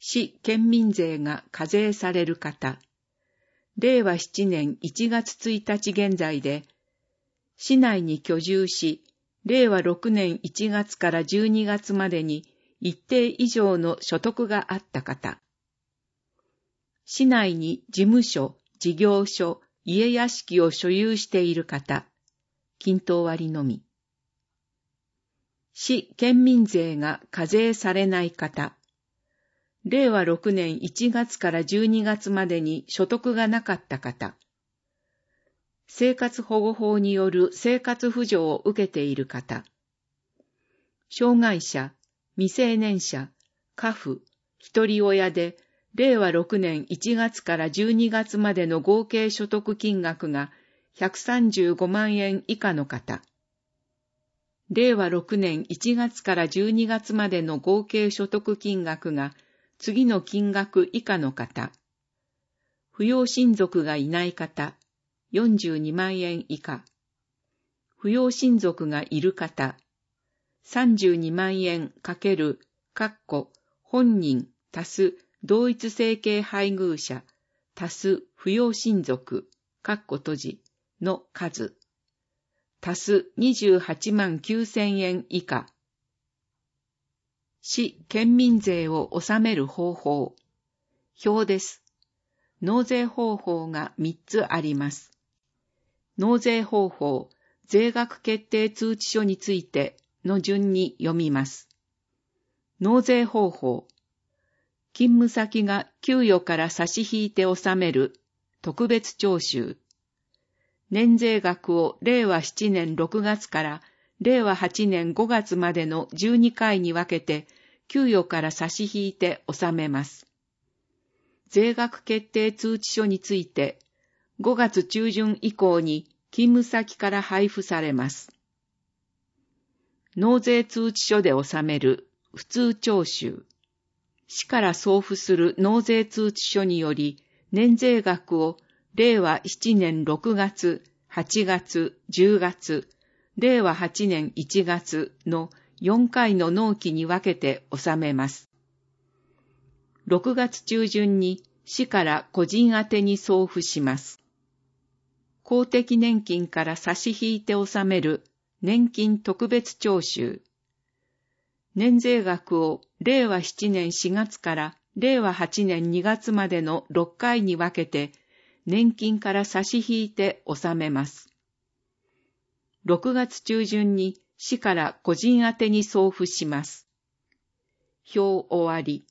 市県民税が課税される方。令和7年1月1日現在で、市内に居住し、令和6年1月から12月までに一定以上の所得があった方。市内に事務所、事業所、家屋敷を所有している方。均等割のみ。市県民税が課税されない方。令和6年1月から12月までに所得がなかった方。生活保護法による生活扶助を受けている方。障害者、未成年者、寡婦、一人親で、令和6年1月から12月までの合計所得金額が135万円以下の方。令和6年1月から12月までの合計所得金額が次の金額以下の方。扶養親族がいない方、42万円以下。扶養親族がいる方、32万円×本人足す同一生計配偶者足す扶養親族の数足す28万9000円以下。市県民税を納める方法。表です。納税方法が3つあります。納税方法、税額決定通知書についての順に読みます。納税方法。勤務先が給与から差し引いて納める特別徴収。年税額を令和7年6月から令和8年5月までの12回に分けて給与から差し引いて納めます。税額決定通知書について5月中旬以降に勤務先から配布されます。納税通知書で納める普通徴収。市から送付する納税通知書により、年税額を令和7年6月、8月、10月、令和8年1月の4回の納期に分けて納めます。6月中旬に市から個人宛てに送付します。公的年金から差し引いて納める年金特別徴収。年税額を令和7年4月から令和8年2月までの6回に分けて年金から差し引いて納めます。6月中旬に市から個人宛てに送付します。表終わり。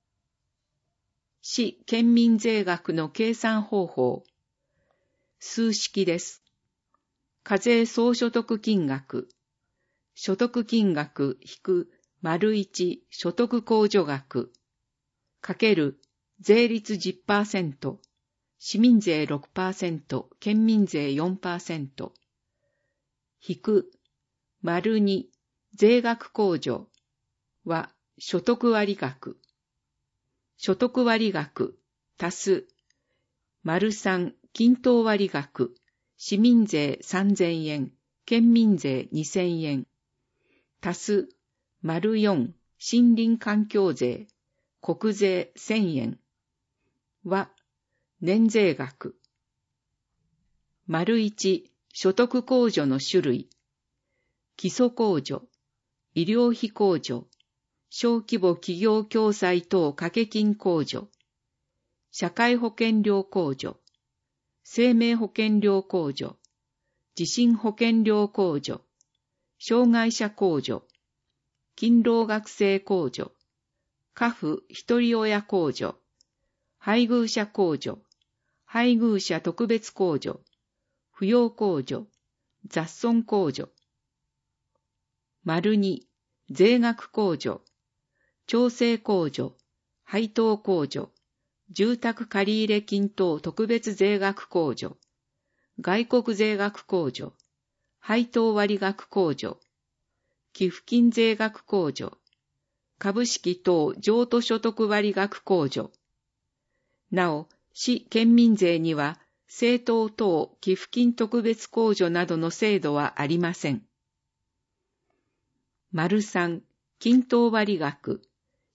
市県民税額の計算方法。数式です。課税総所得金額。所得金額引く1所得控除額×税率 10%、市民税 6%、県民税 4%、引く2税額控除は所得割額。所得割額足す3均等割額、市民税3000円、県民税2000円、足す4森林環境税、国税1000円は年税額。1所得控除の種類。基礎控除、医療費控除、小規模企業共済等掛金控除、社会保険料控除、生命保険料控除、地震保険料控除、障害者控除、勤労学生控除、寡婦一人親控除、配偶者控除、配偶者特別控除、扶養控除、雑損控除。2税額控除、調整控除、配当控除、住宅借入金等特別税額控除、外国税額控除、配当割額控除、寄付金税額控除、株式等譲渡所得割額控除。なお、市県民税には政党等寄付金特別控除などの制度はありません。3均等割額、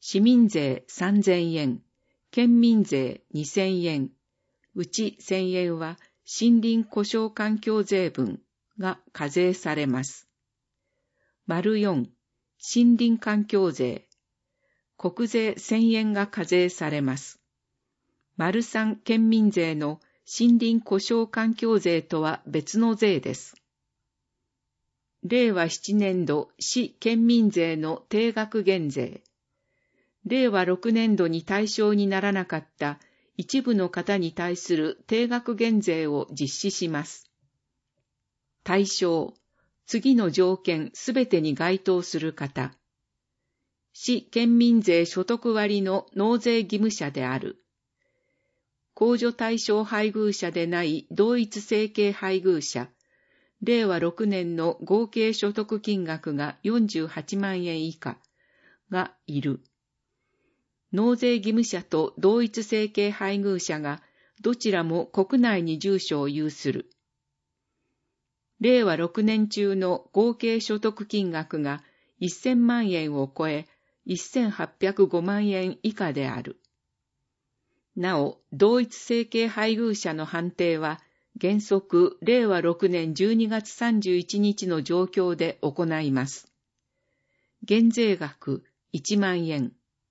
市民税3000円、県民税2000円、うち1000円は森林故障環境税分が課税されます。丸4、森林環境税。国税1000円が課税されます。丸3、県民税の森林故障環境税とは別の税です。令和7年度市県民税の定額減税。令和6年度に対象にならなかった一部の方に対する定額減税を実施します。対象、次の条件すべてに該当する方。市県民税所得割の納税義務者である。控除対象配偶者でない同一生計配偶者。令和6年の合計所得金額が48万円以下がいる。納税義務者と同一生計配偶者がどちらも国内に住所を有する。令和6年中の合計所得金額が1000万円を超え1805万円以下である。なお、同一生計配偶者の判定は原則令和6年12月31日の状況で行います。減税額1万円。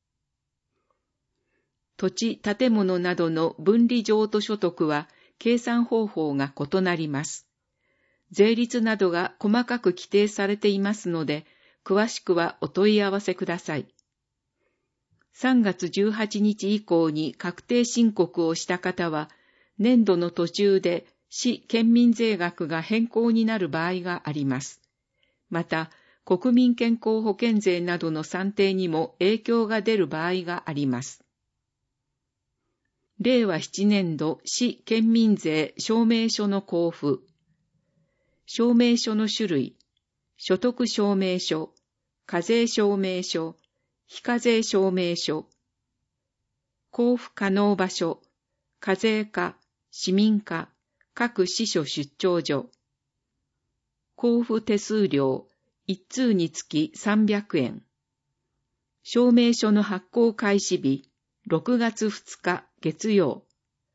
土地、建物などの分離譲渡所得は計算方法が異なります。税率などが細かく規定されていますので、詳しくはお問い合わせください。3月18日以降に確定申告をした方は、年度の途中で市県民税額が変更になる場合があります。また、国民健康保険税などの算定にも影響が出る場合があります。令和7年度市県民税証明書の交付。証明書の種類、所得証明書、課税証明書、非課税証明書。交付可能場所、課税課、市民課、各支所出張所。交付手数料、1通につき300円。証明書の発行開始日、6月2日月曜。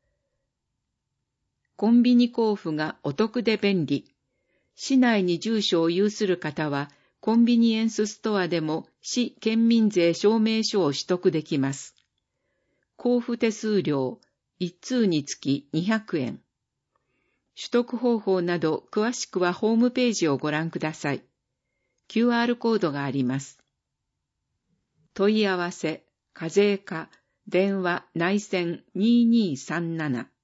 コンビニ交付がお得で便利。市内に住所を有する方は、コンビニエンスストアでも市県民税証明書を取得できます。交付手数料、1通につき200円。取得方法など詳しくはホームページをご覧ください。QR コードがあります。問い合わせ、課税課、電話内線2237